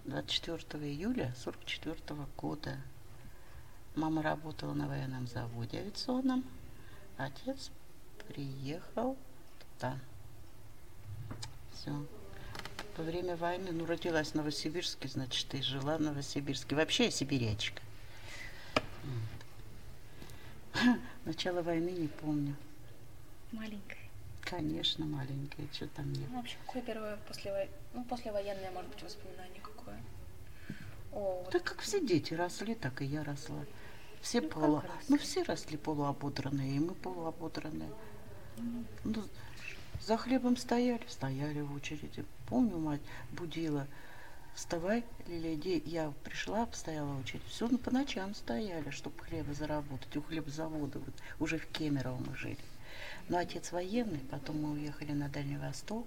24 июля 1944 года. Мама работала на военном заводе авиационном. Отец приехал туда. Все. Во время войны, родилась в Новосибирске, значит, и жила в Новосибирске. Вообще я сибирячка. Начало войны не помню. Маленькая. Конечно, маленькая. Что там нет? Вообще, какое первое послевоенное, может быть, воспоминание какое? Да как все дети росли, так и я росла. Все все росли полуободранные, и мы полуободранные. За хлебом стояли в очереди. Помню, мать будила: вставай, Лилия, иди. Я пришла, постояла в очередь. Все по ночам стояли, чтобы хлеба заработать. У хлебозавода уже в Кемерово мы жили. Но отец военный, потом мы уехали на Дальний Восток.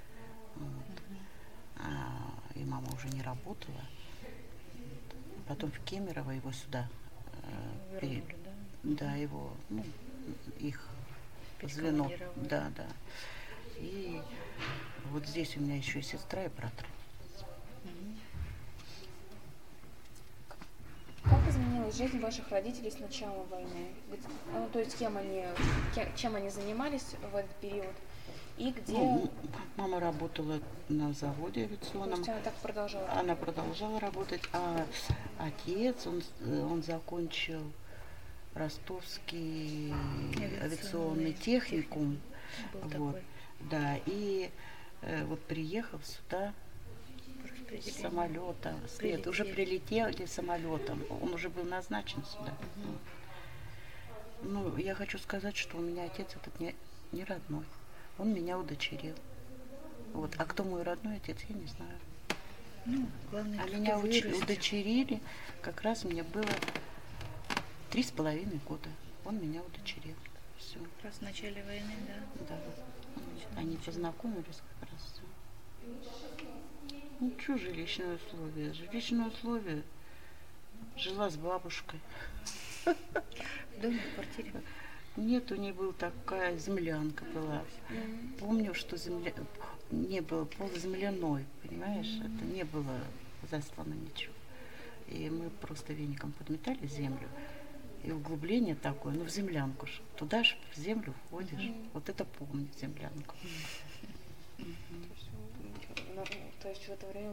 И мама уже не работала. Потом в Кемерово его сюда вернули, да, его, их звено. Да. И вот здесь у меня еще и сестра, и брат. Как изменилась жизнь ваших родителей с начала войны? То есть чем они занимались в этот период? И где... Мама работала на заводе авиационном. То есть она так продолжала? Она продолжала работать, а отец, он закончил Ростовский авиационный техникум. Вот, да, и вот приехал сюда с самолета. Нет, уже прилетели самолетом. Он уже был назначен сюда. Я хочу сказать, что у меня отец этот не родной. Он меня удочерил. Вот. А кто мой родной отец, я не знаю. Главное, меня удочерили, как раз мне было 3,5 года. Он меня удочерил. Все. Как раз в начале войны, да? Да. Они познакомились как раз. Что жилищные условия? Жилищные условия. Жила с бабушкой. В доме, в квартире? Нет, у нее была такая землянка была. Помню, что не было, пол земляной, понимаешь? Это не было застлано ничего. И мы просто веником подметали землю. И углубление такое, в землянку же. Туда же в землю входишь. Вот это помню, землянку. То есть в это время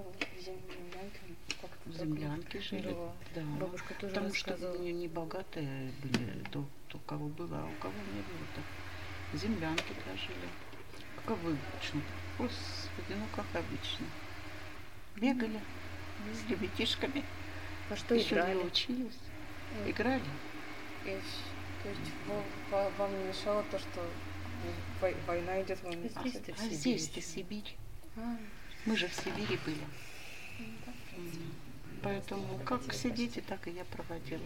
в землянке жили. Да. Бабушка тоже потому рассказывала. Что не богатые были, то у кого было, а у кого не было. Так. Землянки жили. Как обычно. Господи, как обычно. Бегали с ребятишками. А что еще играли? Не учились. Играли. То есть вам не мешало то, что война идет, вам не здесь-то Сибирь. Мы же в Сибири были. Поэтому как сидите, так и я проводила.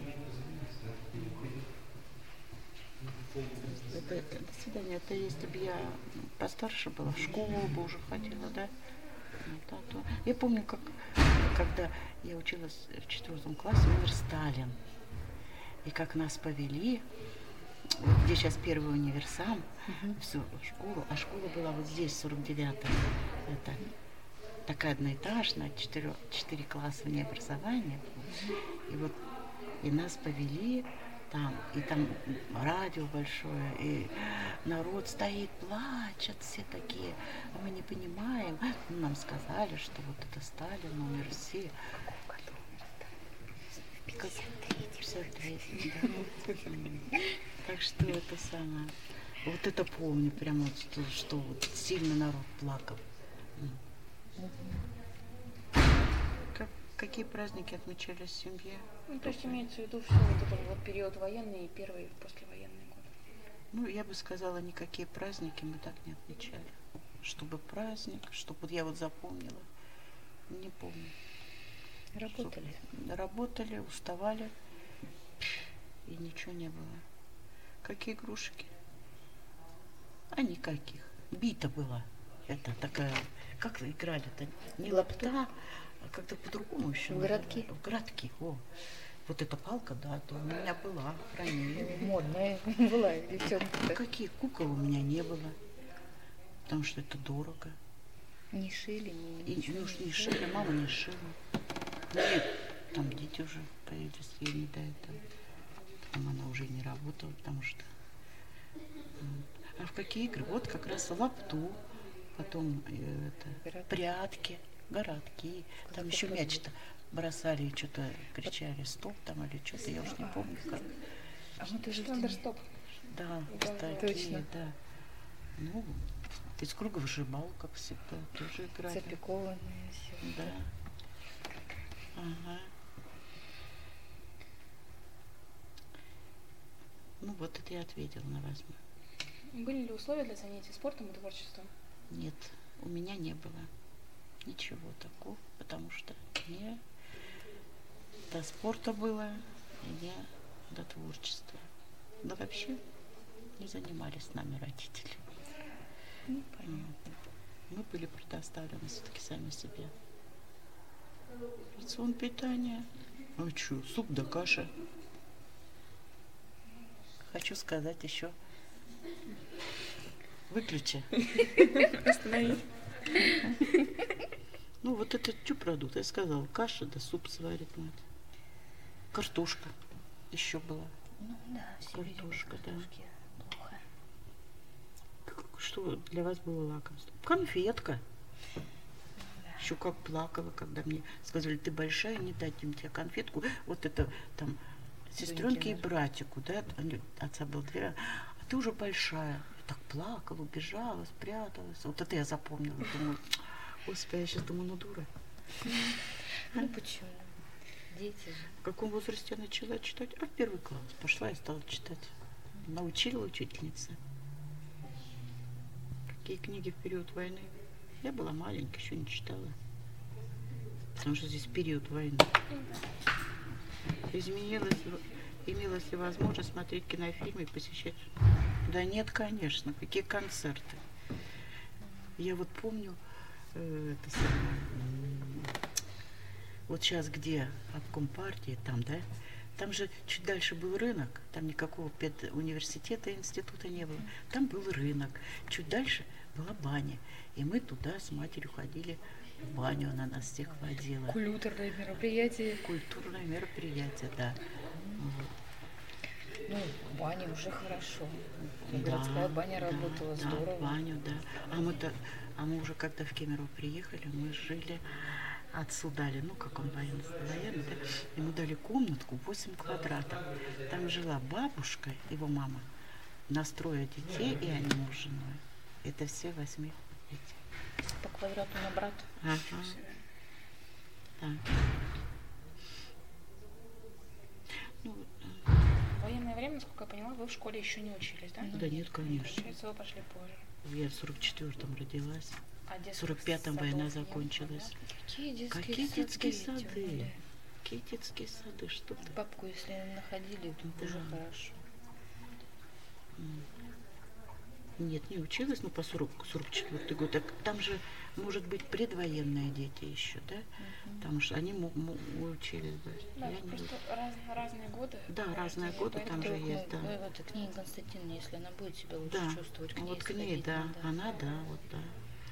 До свидания. Это если бы я постарше была, в школу бы уже ходила, да? Я помню, когда я училась в 4 классе, умер Сталин. И как нас повели, где сейчас первый универсам, всю школу, а школа была вот здесь, 49-я. Это такая одноэтажная, 4 класса вне образования. И вот и нас повели там, и там радио большое, и народ стоит, плачет, все такие, а мы не понимаем. Нам сказали, что вот это Сталин, умер все. 53, да. Так что это самое. Вот это помню, прямо что вот сильно народ плакал. Какие праздники отмечались в семье? То есть имеется в виду все вот этот вот период военный и первый послевоенный год. Я бы сказала, никакие праздники мы так не отмечали. Чтобы праздник, чтобы я запомнила, не помню. Работали, уставали, и ничего не было. Какие игрушки? А никаких. Бита была. Это такая, как играли-то? Не лапта, а как-то по-другому еще. В городки? В городки, Вот эта палка, да, то у меня была, хранили. Модная была, девчонка. Какие кукол у меня не было, потому что это дорого. Не шили, не шили, мама не шила. Нет, там дети уже появились, ей не до этого. Там она уже не работала, потому что... А в какие игры? Вот как раз лапту, потом прятки, городки. Там еще мяч-то бросали и что-то кричали стоп там или что-то, я уж не помню как. А мы тоже стоп. Да, такие, да. Ну, из круга выжимал, как всегда, тоже играли. Запекованные все. Да. Ага. Ну вот это я ответила на восьмой. Были ли условия для занятий спортом и творчеством? Нет, у меня не было ничего такого, потому что мне до спорта было, и не до творчества. Но вообще не занимались с нами родители. Ну, понятно. Мы были предоставлены все-таки сами себе. Рацион питания. А что, суп да каша. Хочу сказать еще. Выключи. Останови. Ну, вот это что продукт? Я сказала, каша да суп сварит мать. Картошка еще была. Ну да, все видели Картошка, да. картошки. Плохо. Что для вас было лакомство? Конфетка. Еще как плакала, когда мне сказали, ты большая, не дадим тебе конфетку. Вот это там сестренке и братику, да, отца было 2, а ты уже большая. Я так плакала, убежала, спряталась. Вот это я запомнила. Думаю, господи, я сейчас думаю, ну дура. Ну почему? Дети же. В каком возрасте я начала читать? А в 1 класс. Пошла и стала читать. Научила учительница. Какие книги в период войны? Я была маленькая, еще не читала. Потому что здесь период войны. Имелась ли возможность смотреть кинофильмы и посещать? Да нет, конечно. Какие концерты? Я вот помню, это самое, вот сейчас где обком партии, там, да? Там же чуть дальше был рынок, там никакого педуниверситета, института не было. Там был рынок. Чуть дальше была баня. И мы туда с матерью ходили в баню, она нас всех водила. Культурное мероприятие. Культурное мероприятие, да. Вот. Ну, баня уже хорошо. Да, Городская баня работала да, здорово. баню, да. А мы уже когда в Кемерово приехали, мы жили, отцу дали, ну как он военный, да, ему дали комнатку 8 квадратов. Там жила бабушка, его мама, нас 3 детей, и они муж с женой. Это все 8 детей. По квадрату на брата. Ага. Да. Ну, В военное время, насколько я поняла, вы в школе еще не учились, да? да нет, конечно. Получается, вы пошли позже. Я в 44-м родилась. А В детских 45-м садов война не закончилась. было, Какие детские сады? Какие детские тем более. сады? Какие детские сады? Что ты? Папку, если находили, то Да. уже хорошо. Нет, не училась, ну, по 44 год. Так там же, может быть, предвоенные дети еще, да? Потому что они учились бы. Да, Я не просто разные годы. Да, разные годы там же Вдруг, есть, да. это книга Константиновна, если она будет себя лучше Да, чувствовать, к ней вот к ней, сходить да. надо. Она, да, вот, да.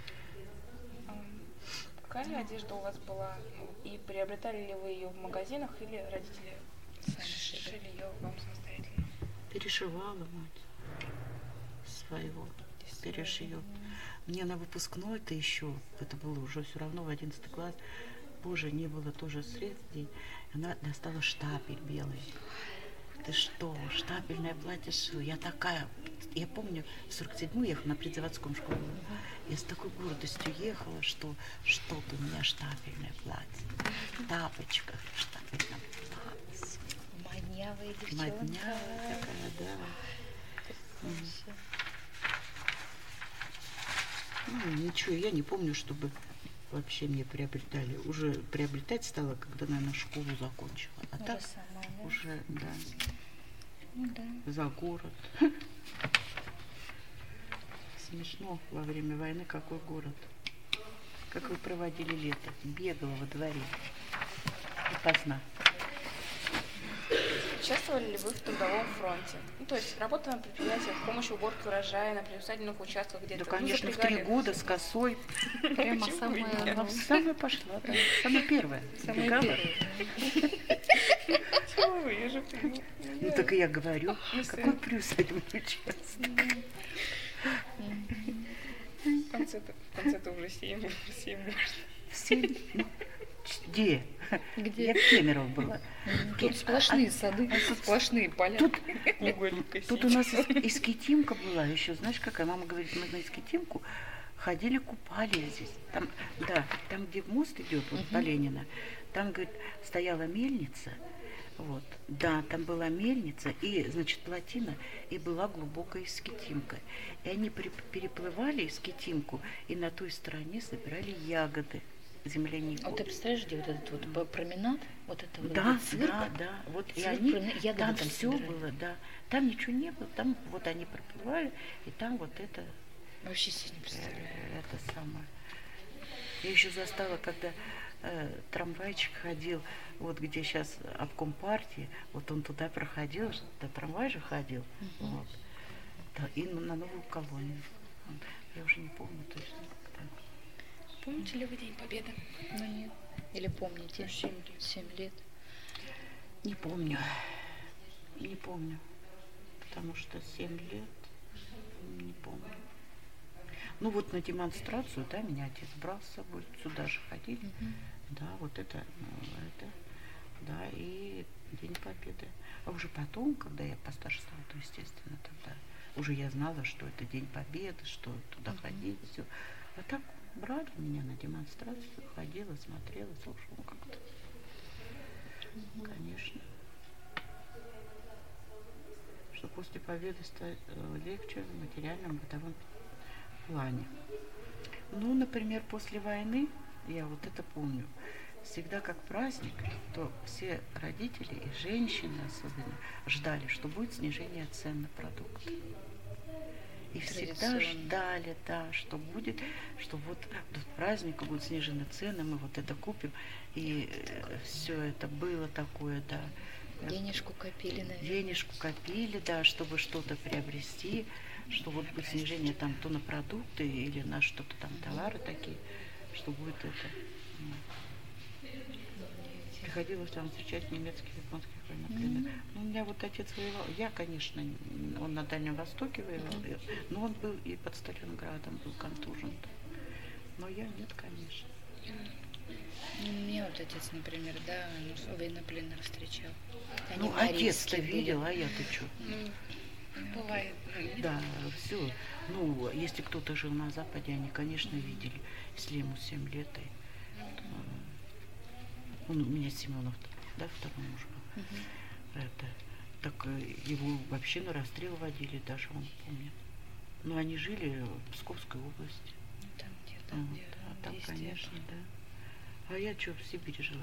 Какая одежда у вас была? И приобретали ли вы ее в магазинах или родители сами шили ее вам самостоятельно? Перешивала мать своего, перешьет. Мне на выпускной-то еще, это было уже все равно в 11 класс, боже, не было тоже средств, она достала штапель белый. Ты что, штапельное платье шила? Я такая, я помню, в 47-ю ехала на предзаводском школе. Я с такой гордостью ехала, что что-то у меня штапельное платье. В тапочках, штапельном платье. Моднявая девчонка. Моднявая такая, да. Ну, ничего, я не помню, чтобы вообще мне приобретали. Уже приобретать стала, когда, наверное, школу закончила. А Уже так сама, да? уже, да, Ну да. за город. Смешно во время войны, какой город. Как вы проводили лето? Бегала во дворе. И поздно. Участвовали ли вы в трудовом фронте? Ну, то есть работа на предприятиях, помощь в уборке урожая, на приусадебных участках где-то. Да, Ну, конечно, в 3 запрягали. года с косой. Прямо Почему самое, нет? Она самая пошла, да. Самая первая. самое Бегала. первое. Чего вы? Я же Ну так и я говорю, Если- какой приусадебный участок. в конце-то уже 7 можно. Все, ну, где? Где? Я в Кемерово была. Тут сплошные сады, сплошные поля. Тут, Угольника тут у нас Искитимка была еще, знаешь, какая? Мама говорит, мы на Искитимку ходили, купались здесь. Там, да, там, где мост идет, вот по Ленина, там, говорит, стояла мельница. Вот, да, там была мельница, и, значит, плотина, и была глубокая Искитимка. И они переплывали Искитимку, и на той стороне собирали ягоды, землянику. А вот ты представляешь, где вот этот вот променад, вот это вот Да, этот цирк? да. Вот и Цирк, они, ягоды там там все собирали. было, да. Там ничего не было, там вот они проплывали, и там вот это, Вообще себе не представляю. это самое. Я еще застала, когда трамвайчик ходил, вот где сейчас обком партии, вот он туда проходил, да, трамвай же ходил, вот, да, и на новую колонию. Я уже не помню точно. Помните ли вы День Победы? Ну нет. Или помните? 7 лет. 7 лет. Не помню. Не помню. Потому что 7 лет не помню. Ну вот на демонстрацию, да, меня отец брал с собой, сюда же ходили. Да, вот это, да, и День Победы. А уже потом, когда я постарше стала, то, естественно, тогда уже я знала, что это День Победы, что туда ходили, все. А так брали меня на демонстрацию, ходила, смотрела, слушала как-то. Конечно. Что после победы стать легче в материальном бытовом плане. Ну, например, после войны, я вот это помню, всегда как праздник, то все родители и женщины особенно ждали, что будет снижение цен на продукты. И всегда ждали, да, что будет, что вот до праздника будут снижены цены, мы вот это купим. И все это было такое, да. Денежку копили, наверное. Денежку копили, да, чтобы что-то приобрести, что вот будет снижение там то на продукты или на что-то там товары такие, что будет это. Приходилось там встречать немецких и японских военнопленных. Ну, у меня вот отец воевал. Я, конечно, он на Дальнем Востоке воевал, но он был и под Сталинградом, был контужен. Но я нет, конечно. Ну, меня вот отец, например, да, военнопленных встречал. Они Ну, в отец-то Норильске видел, были. а я-то что? Бывает. Да, все. Ну, если кто-то жил на Западе, они, конечно, видели. Если ему 7 лет, и, он у меня Семенов, да, второй муж был. Это, так его вообще на расстрел водили, даже он помнит. Но они жили в Псковской области. Ну, там где-то, Вот, где а там, есть конечно, это. да. А я что, в Сибири жила?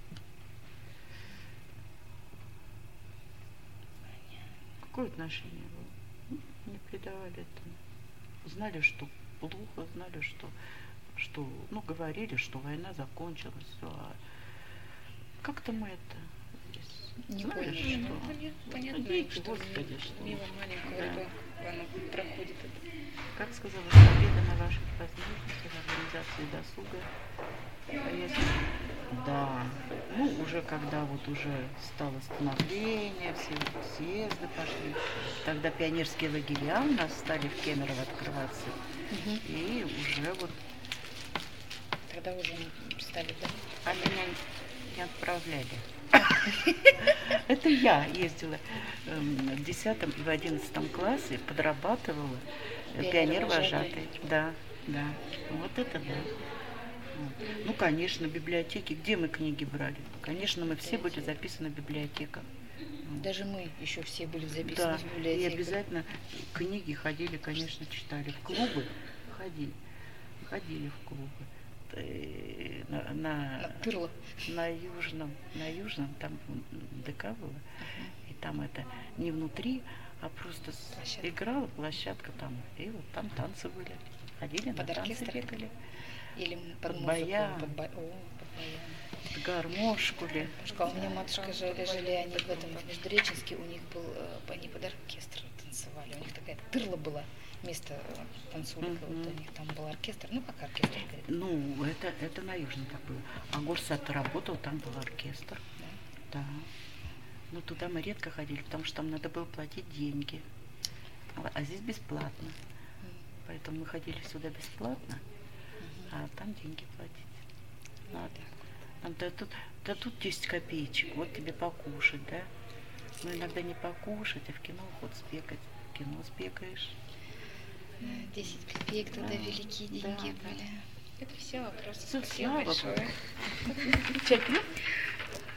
Какое отношение было? Не придавали этому. Знали, что плохо, знали, что, ну, говорили, что война закончилась, все. А как-то мы это здесь Не знали, поняли. что... Понятно, Дети, что Господи, что... мимо маленького Да. ребенка оно проходит это. Как сказала, победа на ваших возможностях, организации досуга. Да, ну уже когда вот уже стало становление, все съезды пошли, тогда пионерские лагеря у нас стали в Кемерово открываться. И уже вот... Тогда уже стали, да? А меня не отправляли. Это я ездила в 10 и в 11 классе, подрабатывала пионер-вожатой. Да, да. Вот это да. Ну, конечно, библиотеки. Где мы книги брали? Конечно, мы все были записаны в библиотеках. Даже мы еще все были записаны Да, в и библиотеку. обязательно книги ходили, конечно, читали. В клубы ходили в клубы. На Тырло. На южном, там ДК было, и там это не внутри, а просто Площадка. играла площадка там, и вот там танцы были. Ходили Под на танцы, оркестр? бегали. Или под Под музыку. баян. Под баян. гармошку ли. Матушка, у меня матушка жили они в этом, в Междуреченске, у них был, они под оркестр танцевали, у них такая тырла была, место танцулика, вот у них там был оркестр, ну как оркестр, говорит. Ну, это на Южном так было. А горсад работал, там был оркестр. Да. Но туда мы редко ходили, потому что там надо было платить деньги. А здесь бесплатно. Поэтому мы ходили сюда бесплатно, а там деньги платить надо. Да тут 10 копеечек, вот тебе покушать, да? Но иногда не покушать, а в кино хоть сбегать. В кино сбегаешь. 10 копеек тогда великие деньги были. Это все вопросы. Всё, Спасибо слава большое. Богу. Чай пьём?